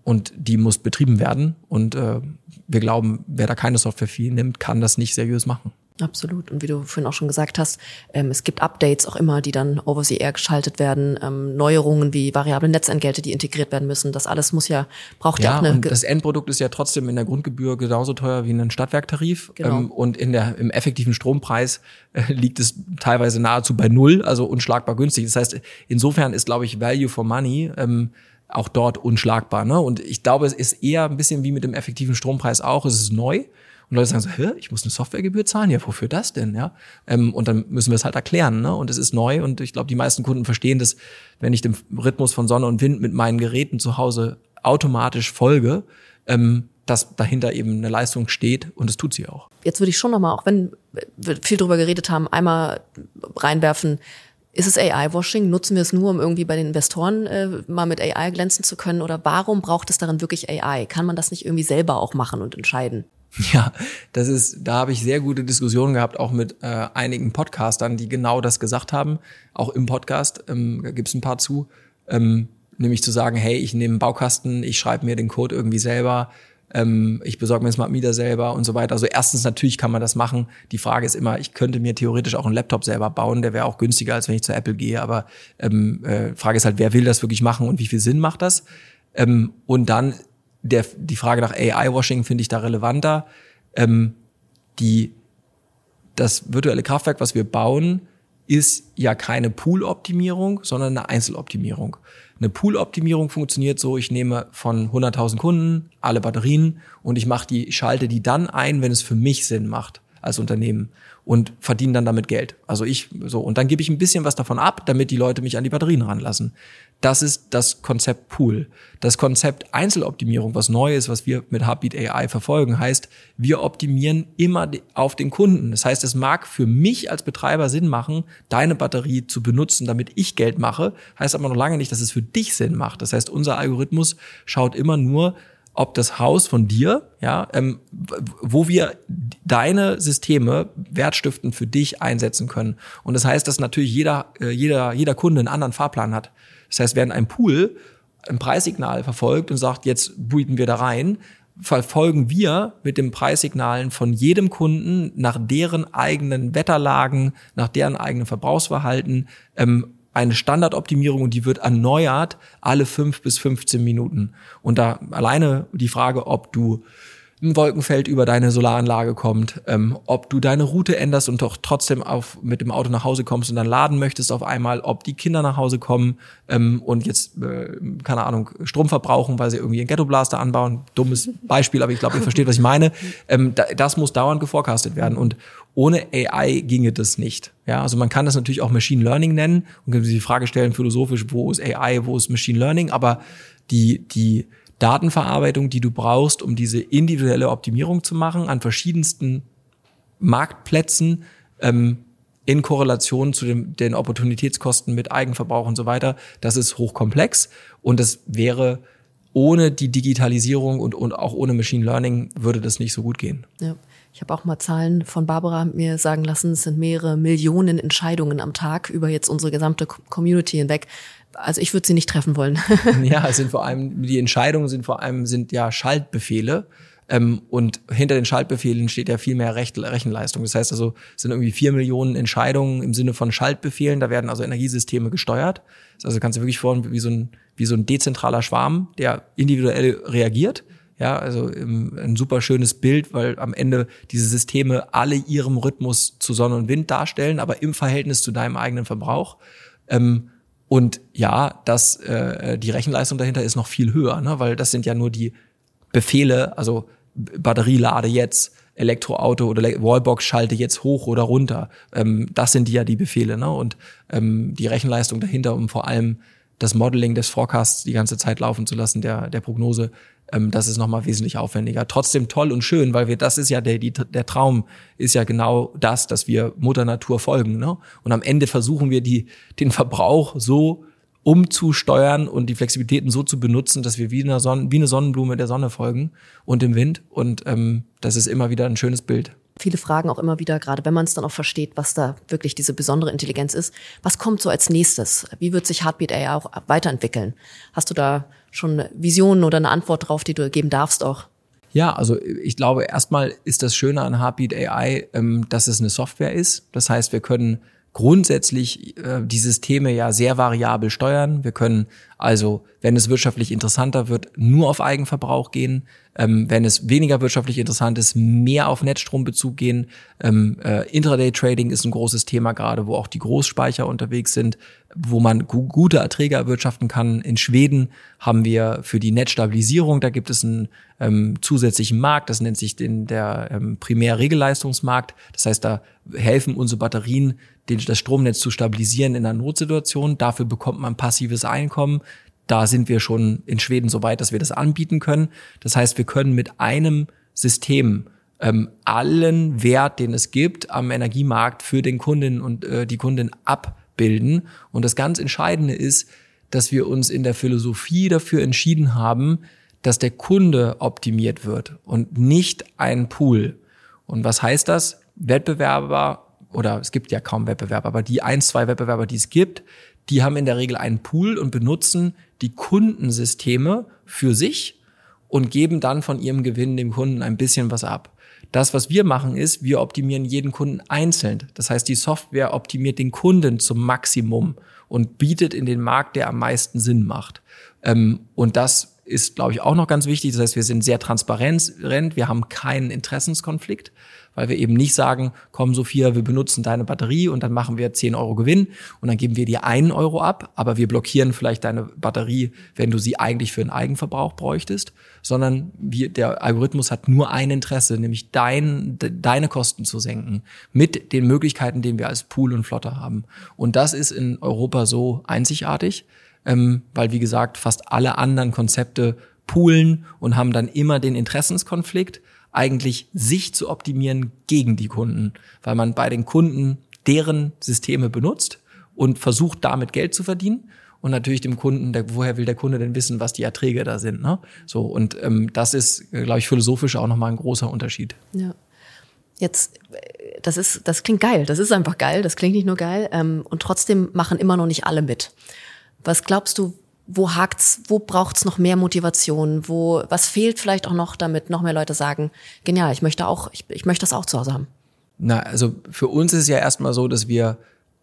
und die muss betrieben werden. Und äh, wir glauben, wer da keine Software-Fee nimmt, kann das nicht seriös machen. Absolut. Und wie du vorhin auch schon gesagt hast, ähm, es gibt Updates auch immer, die dann over the air geschaltet werden, ähm, Neuerungen wie variable Netzentgelte, die integriert werden müssen. Das alles muss ja, braucht ja, ja auch eine... Und das Endprodukt ist ja trotzdem in der Grundgebühr genauso teuer wie ein Stadtwerktarif. Genau. Ähm, und in der, im effektiven Strompreis äh, liegt es teilweise nahezu bei null, also unschlagbar günstig. Das heißt, insofern ist, glaube ich, Value for Money ähm, auch dort unschlagbar. Ne? Und ich glaube, es ist eher ein bisschen wie mit dem effektiven Strompreis auch. Es ist neu. Und Leute sagen so, hä, ich muss eine Softwaregebühr zahlen? Ja, wofür das denn? Ja, ähm, und dann müssen wir es halt erklären. Ne? Und es ist neu und ich glaube, die meisten Kunden verstehen das, wenn ich dem Rhythmus von Sonne und Wind mit meinen Geräten zu Hause automatisch folge, ähm, dass dahinter eben eine Leistung steht und das tut sie auch. Jetzt würde ich schon nochmal, auch wenn wir viel drüber geredet haben, einmal reinwerfen, ist es A I-Washing? Nutzen wir es nur, um irgendwie bei den Investoren äh, mal mit A I glänzen zu können? Oder warum braucht es darin wirklich A I? Kann man das nicht irgendwie selber auch machen und entscheiden? Ja, das ist, da habe ich sehr gute Diskussionen gehabt, auch mit äh, einigen Podcastern, die genau das gesagt haben. Auch im Podcast ähm, gibt es ein paar zu, ähm, nämlich zu sagen, hey, ich nehme einen Baukasten, ich schreibe mir den Code irgendwie selber, ähm, ich besorge mir Smart Meter selber und so weiter. Also erstens, natürlich kann man das machen. Die Frage ist immer, ich könnte mir theoretisch auch einen Laptop selber bauen, der wäre auch günstiger, als wenn ich zu Apple gehe. Aber ähm, äh, Frage ist halt, wer will das wirklich machen und wie viel Sinn macht das? Ähm, und dann Der, die Frage nach A I-Washing finde ich da relevanter. Ähm, die, das virtuelle Kraftwerk, was wir bauen, ist ja keine Pool-Optimierung, sondern eine Einzeloptimierung. Eine Pool-Optimierung funktioniert so, ich nehme von hunderttausend Kunden alle Batterien und ich mache die, schalte die dann ein, wenn es für mich Sinn macht als Unternehmen und verdiene dann damit Geld. Also ich so und dann gebe ich ein bisschen was davon ab, damit die Leute mich an die Batterien ranlassen. Das ist das Konzept Pool. Das Konzept Einzeloptimierung, was neu ist, was wir mit Heartbeat A I verfolgen, heißt, wir optimieren immer auf den Kunden. Das heißt, es mag für mich als Betreiber Sinn machen, deine Batterie zu benutzen, damit ich Geld mache, heißt aber noch lange nicht, dass es für dich Sinn macht. Das heißt, unser Algorithmus schaut immer nur, ob das Haus von dir, ja, ähm, wo wir deine Systeme wertstiftend für dich einsetzen können. Und das heißt, dass natürlich jeder, äh, jeder, jeder Kunde einen anderen Fahrplan hat. Das heißt, während ein Pool ein Preissignal verfolgt und sagt, jetzt bieten wir da rein, verfolgen wir mit den Preissignalen von jedem Kunden nach deren eigenen Wetterlagen, nach deren eigenen Verbrauchsverhalten, ähm, eine Standardoptimierung und die wird erneuert alle fünf bis fünfzehn Minuten. Und da alleine die Frage, ob du ein Wolkenfeld über deine Solaranlage kommt, ähm, ob du deine Route änderst und doch trotzdem auf, mit dem Auto nach Hause kommst und dann laden möchtest auf einmal, ob die Kinder nach Hause kommen ähm, und jetzt, äh, keine Ahnung, Strom verbrauchen, weil sie irgendwie einen Ghetto-Blaster anbauen. Dummes Beispiel, aber ich glaube, ihr versteht, was ich meine. Ähm, da, das muss dauernd geforecastet werden und ohne A I ginge das nicht. Ja, also man kann das natürlich auch Machine Learning nennen und kann sich die Frage stellen, philosophisch, wo ist A I, wo ist Machine Learning, aber die, die Datenverarbeitung, die du brauchst, um diese individuelle Optimierung zu machen an verschiedensten Marktplätzen ähm, in Korrelation zu dem, den Opportunitätskosten mit Eigenverbrauch und so weiter, das ist hochkomplex und das wäre ohne die Digitalisierung und, und auch ohne Machine Learning würde das nicht so gut gehen. Ja. Ich habe auch mal Zahlen von Barbara mir sagen lassen, es sind mehrere Millionen Entscheidungen am Tag über jetzt unsere gesamte Community hinweg. Also ich würde sie nicht treffen wollen. Ja, es sind vor allem, die Entscheidungen sind vor allem, sind ja Schaltbefehle. Ähm, und hinter den Schaltbefehlen steht ja viel mehr Recht, Rechenleistung. Das heißt also, es sind irgendwie vier Millionen Entscheidungen im Sinne von Schaltbefehlen. Da werden also Energiesysteme gesteuert. Also kannst du wirklich vorstellen, wie so ein, wie so ein dezentraler Schwarm, der individuell reagiert. Ja, also ähm, ein super schönes Bild, weil am Ende diese Systeme alle ihrem Rhythmus zu Sonne und Wind darstellen, aber im Verhältnis zu deinem eigenen Verbrauch. Ähm, Und ja, das, äh, die Rechenleistung dahinter ist noch viel höher, ne? Weil das sind ja nur die Befehle, also Batterielade jetzt, Elektroauto oder Wallbox schalte jetzt hoch oder runter. Ähm, das sind die ja die Befehle, ne? Und ähm, die Rechenleistung dahinter, um vor allem das Modeling des Forecasts die ganze Zeit laufen zu lassen, der der Prognose, ähm, das ist nochmal wesentlich aufwendiger. Trotzdem toll und schön, weil wir, das ist ja der die, der Traum ist ja genau das, dass wir Mutter Natur folgen, ne? Und am Ende versuchen wir die den Verbrauch so umzusteuern und die Flexibilitäten so zu benutzen, dass wir wie eine, Sonne, wie eine Sonnenblume der Sonne folgen und dem Wind. Und ähm, das ist immer wieder ein schönes Bild. Viele fragen auch immer wieder, gerade wenn man es dann auch versteht, was da wirklich diese besondere Intelligenz ist. Was kommt so als nächstes? Wie wird sich Heartbeat A I auch weiterentwickeln? Hast du da schon Visionen oder eine Antwort drauf, die du geben darfst auch? Ja, also ich glaube, erstmal ist das Schöne an Heartbeat A I, ähm, dass es eine Software ist. Das heißt, wir können grundsätzlich äh, die Systeme ja sehr variabel steuern. Wir können also, wenn es wirtschaftlich interessanter wird, nur auf Eigenverbrauch gehen. Ähm, wenn es weniger wirtschaftlich interessant ist, mehr auf Netzstrombezug gehen. Ähm, äh, Intraday-Trading ist ein großes Thema gerade, wo auch die Großspeicher unterwegs sind, wo man gu- gute Erträge erwirtschaften kann. In Schweden haben wir für die Netzstabilisierung, da gibt es einen ähm, zusätzlichen Markt, das nennt sich den, der ähm, Primärregelleistungsmarkt. Das heißt, da helfen unsere Batterien, den, das Stromnetz zu stabilisieren in einer Notsituation. Dafür bekommt man passives Einkommen. Da sind wir schon in Schweden so weit, dass wir das anbieten können. Das heißt, wir können mit einem System ähm, allen Wert, den es gibt am Energiemarkt für den Kunden und äh, die Kundin abbilden. Und das ganz Entscheidende ist, dass wir uns in der Philosophie dafür entschieden haben, dass der Kunde optimiert wird und nicht ein Pool. Und was heißt das? Wettbewerber, oder es gibt ja kaum Wettbewerber, aber die ein, zwei Wettbewerber, die es gibt, die haben in der Regel einen Pool und benutzen die Kundensysteme für sich und geben dann von ihrem Gewinn dem Kunden ein bisschen was ab. Das, was wir machen, ist, wir optimieren jeden Kunden einzeln. Das heißt, die Software optimiert den Kunden zum Maximum und bietet in den Markt, der am meisten Sinn macht. Und das ist, glaube ich, auch noch ganz wichtig. Das heißt, wir sind sehr transparent, wir haben keinen Interessenskonflikt, weil wir eben nicht sagen, komm Sophia, wir benutzen deine Batterie und dann machen wir zehn Euro Gewinn und dann geben wir dir einen Euro ab, aber wir blockieren vielleicht deine Batterie, wenn du sie eigentlich für den Eigenverbrauch bräuchtest, sondern wir, der Algorithmus hat nur ein Interesse, nämlich dein, de, deine Kosten zu senken mit den Möglichkeiten, die wir als Pool und Flotte haben. Und das ist in Europa so einzigartig, ähm, weil, wie gesagt, fast alle anderen Konzepte poolen und haben dann immer den Interessenskonflikt, eigentlich sich zu optimieren gegen die Kunden, weil man bei den Kunden deren Systeme benutzt und versucht, damit Geld zu verdienen. Und natürlich dem Kunden, der, woher will der Kunde denn wissen, was die Erträge da sind, ne? So, und ähm, das ist, glaube ich, philosophisch auch nochmal ein großer Unterschied. Ja. Jetzt, das ist, das klingt geil, das ist einfach geil, das klingt nicht nur geil, ähm, und trotzdem machen immer noch nicht alle mit. Was glaubst du, wo hakt's, wo braucht's noch mehr Motivation, wo, was fehlt vielleicht auch noch, damit noch mehr Leute sagen, genial, ich möchte auch, ich, ich möchte das auch zu Hause haben? Na, also für uns ist es ja erstmal so, dass wir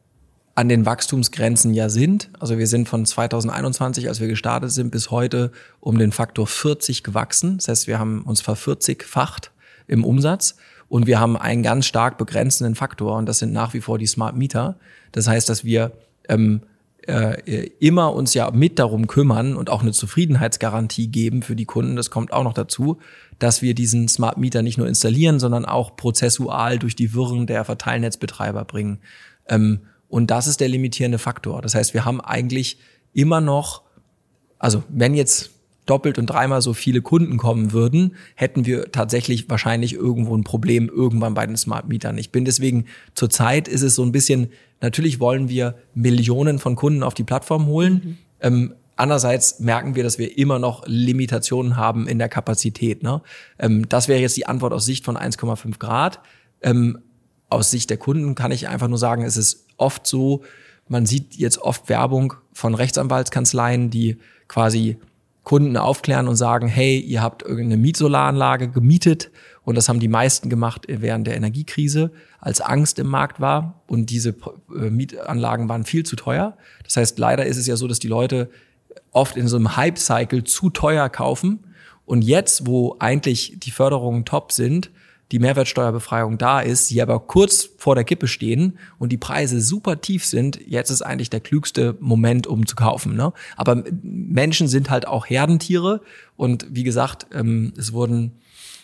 an den Wachstumsgrenzen ja sind. Also wir sind von zweitausendeinundzwanzig, als wir gestartet sind, bis heute um den Faktor vierzig gewachsen. Das heißt, wir haben uns vervierzigfacht im Umsatz und wir haben einen ganz stark begrenzenden Faktor und das sind nach wie vor die Smart Meter. Das heißt, dass wir ähm, äh, immer uns ja mit darum kümmern und auch eine Zufriedenheitsgarantie geben für die Kunden. Das kommt auch noch dazu, dass wir diesen Smart Meter nicht nur installieren, sondern auch prozessual durch die Wirren der Verteilnetzbetreiber bringen. Ähm, Und das ist der limitierende Faktor. Das heißt, wir haben eigentlich immer noch, also wenn jetzt doppelt und dreimal so viele Kunden kommen würden, hätten wir tatsächlich wahrscheinlich irgendwo ein Problem irgendwann bei den Smart Mietern. Ich bin deswegen, zurzeit ist es so ein bisschen, natürlich wollen wir Millionen von Kunden auf die Plattform holen. Mhm. Ähm, andererseits merken wir, dass wir immer noch Limitationen haben in der Kapazität, ne? Ähm, das wäre jetzt die Antwort aus Sicht von eins Komma fünf Grad. Ähm, Aus Sicht der Kunden kann ich einfach nur sagen, es ist oft so, man sieht jetzt oft Werbung von Rechtsanwaltskanzleien, die quasi Kunden aufklären und sagen, hey, ihr habt irgendeine Mietsolaranlage gemietet und das haben die meisten gemacht während der Energiekrise, als Angst im Markt war und diese Mietanlagen waren viel zu teuer. Das heißt, leider ist es ja so, dass die Leute oft in so einem Hype-Cycle zu teuer kaufen und jetzt, wo eigentlich die Förderungen top sind, die Mehrwertsteuerbefreiung da ist, sie aber kurz vor der Kippe stehen und die Preise super tief sind, jetzt ist eigentlich der klügste Moment, um zu kaufen, ne? Aber Menschen sind halt auch Herdentiere und wie gesagt, ähm, es wurden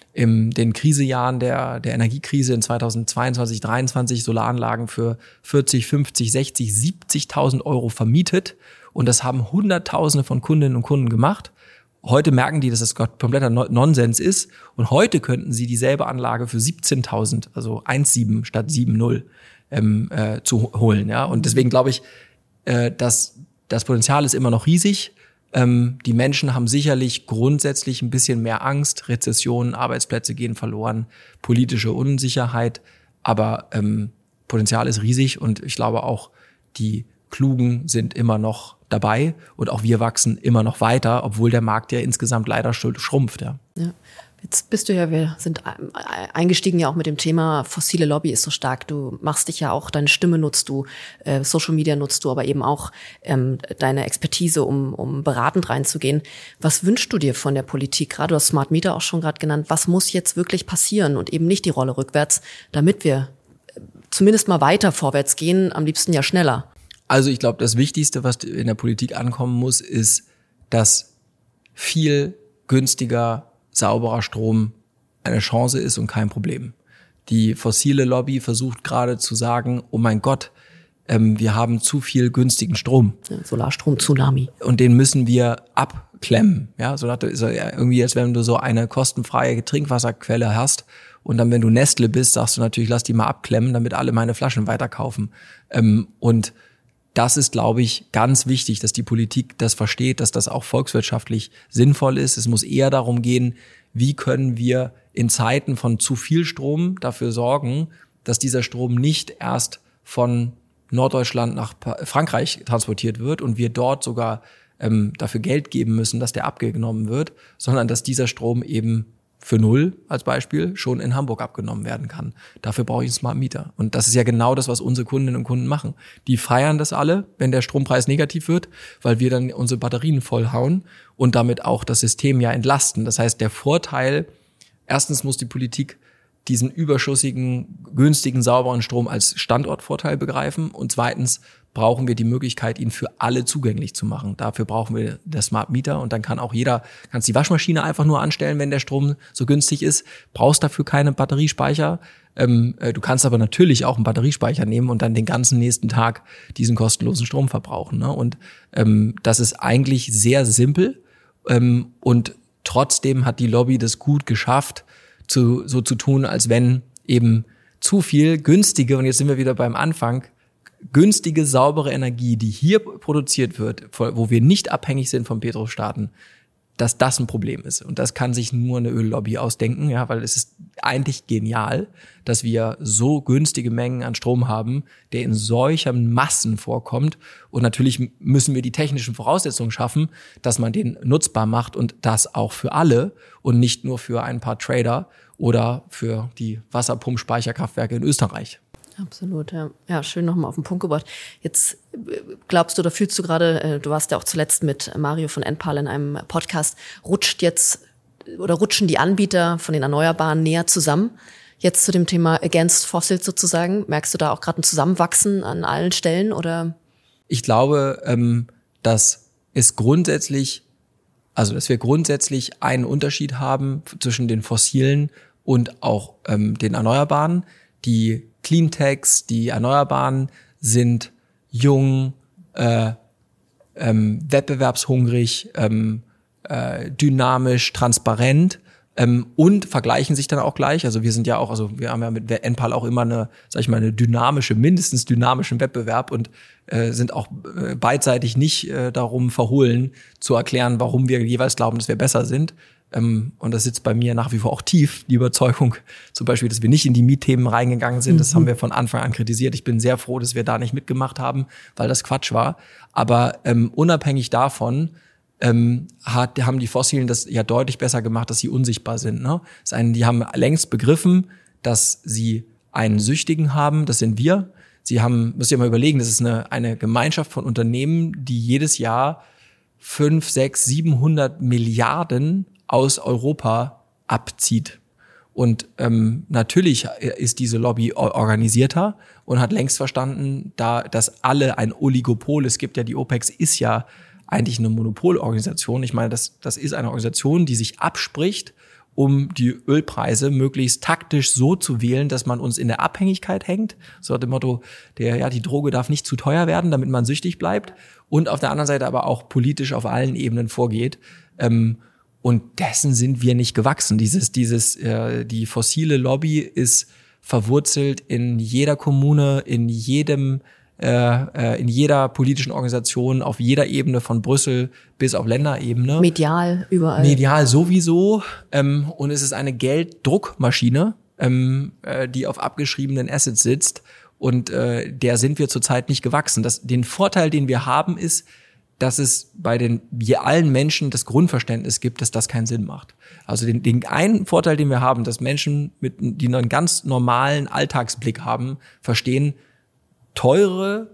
in den Krisejahren der, der Energiekrise in zweitausendzweiundzwanzig, dreiundzwanzig Solaranlagen für vierzig, fünfzig, sechzig, siebzigtausend Euro vermietet und das haben Hunderttausende von Kundinnen und Kunden gemacht. Heute merken die, dass das kompletter Nonsens ist und heute könnten sie dieselbe Anlage für siebzehntausend, also eins Komma sieben statt sieben Komma null ähm, äh, zu holen. Ja? Und deswegen glaube ich, äh, dass das Potenzial ist immer noch riesig. Ähm, die Menschen haben sicherlich grundsätzlich ein bisschen mehr Angst, Rezessionen, Arbeitsplätze gehen verloren, politische Unsicherheit, aber ähm, Potenzial ist riesig und ich glaube auch, die Klugen sind immer noch dabei und auch wir wachsen immer noch weiter, obwohl der Markt ja insgesamt leider schrumpft. Ja. Ja. Jetzt bist du ja, wir sind eingestiegen ja auch mit dem Thema fossile Lobby ist so stark. Du machst dich ja auch, deine Stimme nutzt du, äh, Social Media nutzt du, aber eben auch ähm, deine Expertise, um, um beratend reinzugehen. Was wünschst du dir von der Politik? Gerade du hast Smart Meter auch schon gerade genannt. Was muss jetzt wirklich passieren und eben nicht die Rolle rückwärts, damit wir zumindest mal weiter vorwärts gehen, am liebsten ja schneller? Also ich glaube, das Wichtigste, was in der Politik ankommen muss, ist, dass viel günstiger sauberer Strom eine Chance ist und kein Problem. Die fossile Lobby versucht gerade zu sagen, oh mein Gott, ähm, wir haben zu viel günstigen Strom. Ja, Solarstrom, Tsunami. Und den müssen wir abklemmen. Ja, so ist ja irgendwie, als wenn du so eine kostenfreie Trinkwasserquelle hast und dann, wenn du Nestle bist, sagst du natürlich, lass die mal abklemmen, damit alle meine Flaschen weiterkaufen. Ähm, und das ist, glaube ich, ganz wichtig, dass die Politik das versteht, dass das auch volkswirtschaftlich sinnvoll ist. Es muss eher darum gehen, wie können wir in Zeiten von zu viel Strom dafür sorgen, dass dieser Strom nicht erst von Norddeutschland nach Frankreich transportiert wird und wir dort sogar ähm, dafür Geld geben müssen, dass der abgenommen wird, sondern dass dieser Strom eben für null als Beispiel schon in Hamburg abgenommen werden kann. Dafür brauche ich einen Smart Meter. Und das ist ja genau das, was unsere Kundinnen und Kunden machen. Die feiern das alle, wenn der Strompreis negativ wird, weil wir dann unsere Batterien vollhauen und damit auch das System ja entlasten. Das heißt, der Vorteil, erstens muss die Politik diesen überschüssigen, günstigen, sauberen Strom als Standortvorteil begreifen und zweitens brauchen wir die Möglichkeit, ihn für alle zugänglich zu machen. Dafür brauchen wir das Smart Meter und dann kann auch jeder, kannst die Waschmaschine einfach nur anstellen, wenn der Strom so günstig ist, brauchst dafür keine Batteriespeicher. Ähm, äh, du kannst aber natürlich auch einen Batteriespeicher nehmen und dann den ganzen nächsten Tag diesen kostenlosen Strom verbrauchen. Ne? Und ähm, das ist eigentlich sehr simpel ähm, und trotzdem hat die Lobby das gut geschafft, zu, so zu tun, als wenn eben zu viel günstige, und jetzt sind wir wieder beim Anfang, günstige, saubere Energie, die hier produziert wird, wo wir nicht abhängig sind von Petrostaaten, dass das ein Problem ist. Und das kann sich nur eine Öllobby ausdenken, ja, weil es ist eigentlich genial, dass wir so günstige Mengen an Strom haben, der in solchen Massen vorkommt. Und natürlich müssen wir die technischen Voraussetzungen schaffen, dass man den nutzbar macht und das auch für alle und nicht nur für ein paar Trader oder für die Wasserpumpspeicherkraftwerke in Österreich. Absolut, ja. Ja, schön nochmal auf den Punkt gebracht. Jetzt glaubst du oder fühlst du gerade, du warst ja auch zuletzt mit Mario von Enpal in einem Podcast, rutscht jetzt oder rutschen die Anbieter von den Erneuerbaren näher zusammen? Jetzt zu dem Thema Against Fossils sozusagen. Merkst du da auch gerade ein Zusammenwachsen an allen Stellen oder? Ich glaube, ähm, dass es grundsätzlich, also dass wir grundsätzlich einen Unterschied haben zwischen den fossilen und auch ähm, den Erneuerbaren. Die Cleantechs, die Erneuerbaren sind jung, äh, ähm, wettbewerbshungrig, ähm, äh, dynamisch, transparent ähm, und vergleichen sich dann auch gleich. Also wir sind ja auch, also wir haben ja mit Enpal auch immer eine, sag ich mal, eine dynamische, mindestens dynamischen Wettbewerb und äh, sind auch äh, beidseitig nicht äh, darum verhohlen, zu erklären, warum wir jeweils glauben, dass wir besser sind. Ähm, und das sitzt bei mir nach wie vor auch tief, die Überzeugung, zum Beispiel, dass wir nicht in die Mietthemen reingegangen sind. Das mhm. haben wir von Anfang an kritisiert. Ich bin sehr froh, dass wir da nicht mitgemacht haben, weil das Quatsch war. Aber ähm, unabhängig davon ähm, hat, haben die Fossilen das ja deutlich besser gemacht, dass sie unsichtbar sind. Ne? Das eine, die haben längst begriffen, dass sie einen Süchtigen haben. Das sind wir. Sie haben, müsst ihr mal überlegen, das ist eine, eine Gemeinschaft von Unternehmen, die jedes Jahr fünf, sechs, siebenhundert Milliarden aus Europa abzieht. Und ähm, natürlich ist diese Lobby organisierter und hat längst verstanden, da dass alle ein Oligopol, es gibt ja die OPEX, ist ja eigentlich eine Monopolorganisation. Ich meine, das, das ist eine Organisation, die sich abspricht, um die Ölpreise möglichst taktisch so zu wählen, dass man uns in der Abhängigkeit hängt. So nach dem Motto, der, ja, die Droge darf nicht zu teuer werden, damit man süchtig bleibt. Und auf der anderen Seite aber auch politisch auf allen Ebenen vorgeht. Ähm, Und dessen sind wir nicht gewachsen. Dieses, dieses, äh, die fossile Lobby ist verwurzelt in jeder Kommune, in jedem, äh, in jeder politischen Organisation, auf jeder Ebene von Brüssel bis auf Länderebene. Medial, überall. Medial sowieso. Ähm, und es ist eine Gelddruckmaschine, ähm, äh, die auf abgeschriebenen Assets sitzt. Und äh, der sind wir zurzeit nicht gewachsen. Das, den Vorteil, den wir haben, ist, dass es bei den wir allen Menschen das Grundverständnis gibt, dass das keinen Sinn macht. Also den, den einen Vorteil, den wir haben, dass Menschen, mit, die einen ganz normalen Alltagsblick haben, verstehen, teure,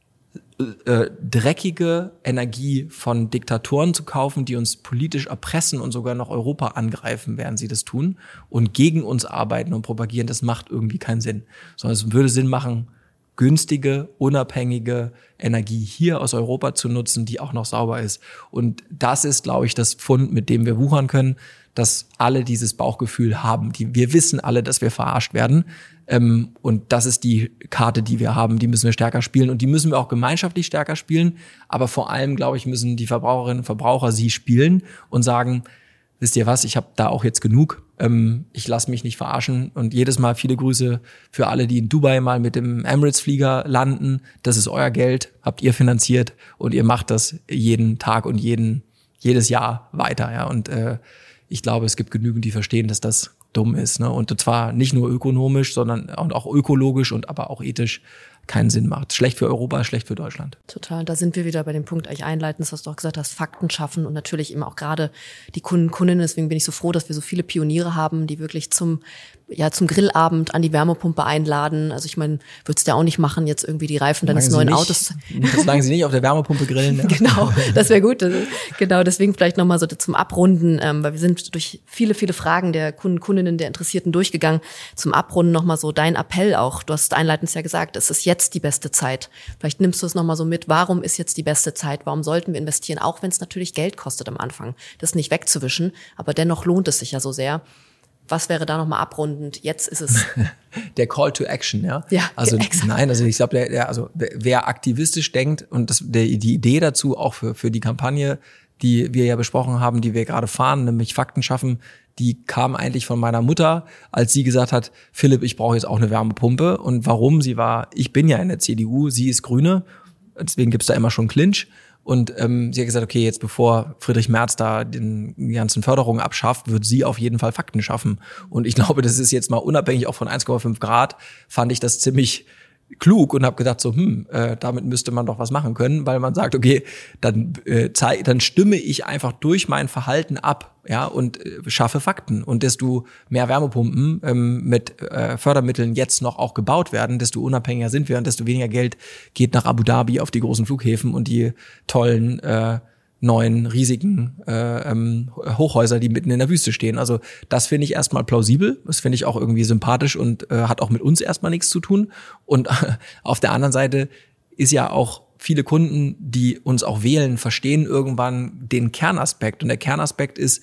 äh, dreckige Energie von Diktatoren zu kaufen, die uns politisch erpressen und sogar noch Europa angreifen, während sie das tun und gegen uns arbeiten und propagieren, das macht irgendwie keinen Sinn. Sondern es würde Sinn machen, günstige, unabhängige Energie hier aus Europa zu nutzen, die auch noch sauber ist. Und das ist, glaube ich, das Pfund, mit dem wir wuchern können, dass alle dieses Bauchgefühl haben. Die, wir wissen alle, dass wir verarscht werden. Ähm, und das ist die Karte, die wir haben. Die müssen wir stärker spielen. Und die müssen wir auch gemeinschaftlich stärker spielen. Aber vor allem, glaube ich, müssen die Verbraucherinnen und Verbraucher sie spielen und sagen, wisst ihr was, ich habe da auch jetzt genug. Ähm, ich lasse mich nicht verarschen. Und jedes Mal viele Grüße für alle, die in Dubai mal mit dem Emirates-Flieger landen. Das ist euer Geld, habt ihr finanziert. Und ihr macht das jeden Tag und jeden jedes Jahr weiter. Ja. Und äh, ich glaube, es gibt genügend, die verstehen, dass das dumm ist. Ne? Und zwar nicht nur ökonomisch, sondern und auch ökologisch und aber auch ethisch keinen Sinn macht. Schlecht für Europa, schlecht für Deutschland. Total. Da sind wir wieder bei dem Punkt eigentlich einleitend, was du auch gesagt hast, Fakten schaffen und natürlich eben auch gerade die Kunden, Kundinnen. Deswegen bin ich so froh, dass wir so viele Pioniere haben, die wirklich zum ja zum Grillabend an die Wärmepumpe einladen. Also ich meine, würdest du ja auch nicht machen, jetzt irgendwie die Reifen deines neuen nicht, Autos. Solange sie nicht auf der Wärmepumpe grillen. Ja. Genau, das wäre gut. Genau, deswegen vielleicht nochmal so zum Abrunden, ähm, weil wir sind durch viele, viele Fragen der Kunden, Kundinnen, der Interessierten durchgegangen. Zum Abrunden nochmal so dein Appell auch. Du hast einleitend ja gesagt, es ist jetzt die beste Zeit. Vielleicht nimmst du es nochmal so mit. Warum ist jetzt die beste Zeit? Warum sollten wir investieren? Auch wenn es natürlich Geld kostet am Anfang, das nicht wegzuwischen. Aber dennoch lohnt es sich ja so sehr. Was wäre da nochmal abrundend? Jetzt ist es der Call to Action, ja. Ja, also exakt. Nein, also ich glaube, der, der, also wer aktivistisch denkt und das, der, die Idee dazu auch für für die Kampagne, die wir ja besprochen haben, die wir gerade fahren, nämlich Fakten schaffen, die kam eigentlich von meiner Mutter, als sie gesagt hat, Philipp, ich brauche jetzt auch eine Wärmepumpe. Und warum? Sie war, ich bin ja in der C D U, sie ist Grüne, deswegen gibt's da immer schon Clinch. Und ähm, sie hat gesagt, okay, jetzt bevor Friedrich Merz da den, die ganzen Förderungen abschafft, wird sie auf jeden Fall Fakten schaffen. Und ich glaube, das ist jetzt mal unabhängig auch von eins Komma fünf Grad, fand ich das ziemlich klug und habe gedacht so, hm, äh, damit müsste man doch was machen können, weil man sagt, okay, dann äh, zeig, dann stimme ich einfach durch mein Verhalten ab, ja, und äh, schaffe Fakten. Und desto mehr Wärmepumpen ähm, mit äh, Fördermitteln jetzt noch auch gebaut werden, desto unabhängiger sind wir und desto weniger Geld geht nach Abu Dhabi auf die großen Flughäfen und die tollen äh, neuen riesigen äh, ähm, Hochhäuser, die mitten in der Wüste stehen. Also das finde ich erstmal plausibel, das finde ich auch irgendwie sympathisch und äh, hat auch mit uns erstmal nichts zu tun. Und äh, auf der anderen Seite ist ja auch viele Kunden, die uns auch wählen, verstehen irgendwann den Kernaspekt. Und der Kernaspekt ist,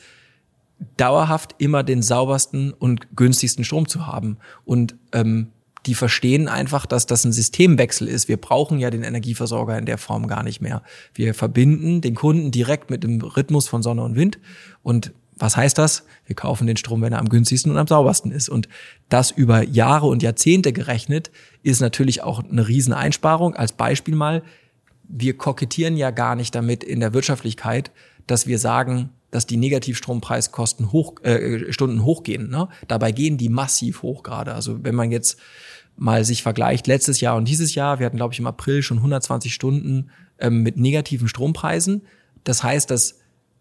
dauerhaft immer den saubersten und günstigsten Strom zu haben. Und ähm, die verstehen einfach, dass das ein Systemwechsel ist. Wir brauchen ja den Energieversorger in der Form gar nicht mehr. Wir verbinden den Kunden direkt mit dem Rhythmus von Sonne und Wind. Und was heißt das? Wir kaufen den Strom, wenn er am günstigsten und am saubersten ist. Und das über Jahre und Jahrzehnte gerechnet ist natürlich auch eine Rieseneinsparung. Als Beispiel mal, wir kokettieren ja gar nicht damit in der Wirtschaftlichkeit, dass wir sagen, dass die Negativstrompreiskosten hoch, äh, Stunden hochgehen. Ne? Dabei gehen die massiv hoch gerade. Also wenn man jetzt mal sich vergleicht, letztes Jahr und dieses Jahr, wir hatten, glaube ich, im April schon hundertzwanzig Stunden ähm, mit negativen Strompreisen. Das heißt, dass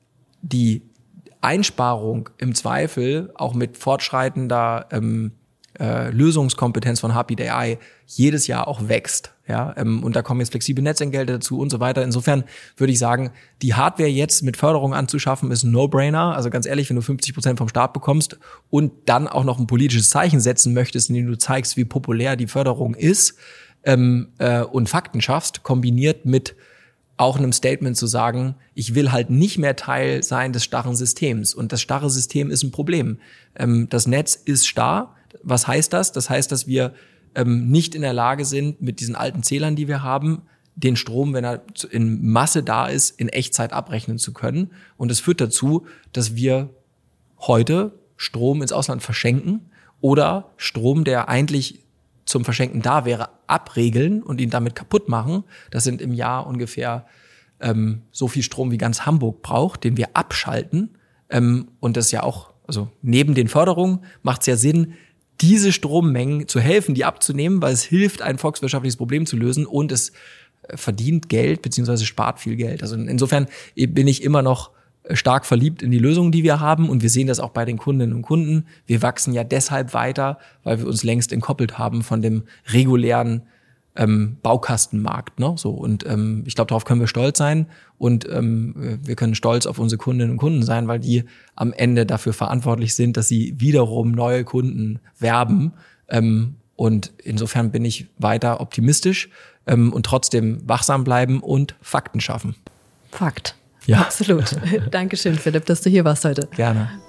die Einsparung im Zweifel auch mit fortschreitender ähm, äh, Lösungskompetenz von H P D I jedes Jahr auch wächst. Ja, ähm, und da kommen jetzt flexible Netzentgelte dazu und so weiter. Insofern würde ich sagen, die Hardware jetzt mit Förderung anzuschaffen, ist ein No-Brainer. Also ganz ehrlich, wenn du fünfzig Prozent vom Staat bekommst und dann auch noch ein politisches Zeichen setzen möchtest, indem du zeigst, wie populär die Förderung ist ähm, äh, und Fakten schaffst, kombiniert mit auch einem Statement zu sagen, ich will halt nicht mehr Teil sein des starren Systems. Und das starre System ist ein Problem. Ähm, das Netz ist starr. Was heißt das? Das heißt, dass wir ähm, nicht in der Lage sind, mit diesen alten Zählern, die wir haben, den Strom, wenn er in Masse da ist, in Echtzeit abrechnen zu können. Und es führt dazu, dass wir heute Strom ins Ausland verschenken oder Strom, der eigentlich zum Verschenken da wäre, abregeln und ihn damit kaputt machen. Das sind im Jahr ungefähr ähm, so viel Strom, wie ganz Hamburg braucht, den wir abschalten. Ähm, und das ist ja auch, also neben den Förderungen macht es ja Sinn, diese Strommengen zu helfen, die abzunehmen, weil es hilft, ein volkswirtschaftliches Problem zu lösen und es verdient Geld beziehungsweise spart viel Geld. Also insofern bin ich immer noch stark verliebt in die Lösungen, die wir haben, und wir sehen das auch bei den Kundinnen und Kunden. Wir wachsen ja deshalb weiter, weil wir uns längst entkoppelt haben von dem regulären ähm, Baukastenmarkt, ne? So, und ähm, ich glaube, darauf können wir stolz sein, und ähm, wir können stolz auf unsere Kundinnen und Kunden sein, weil die am Ende dafür verantwortlich sind, dass sie wiederum neue Kunden werben. Ähm, und insofern bin ich weiter optimistisch ähm, und trotzdem wachsam bleiben und Fakten schaffen. Fakt. Ja. Absolut. Dankeschön, Philipp, dass du hier warst heute. Gerne.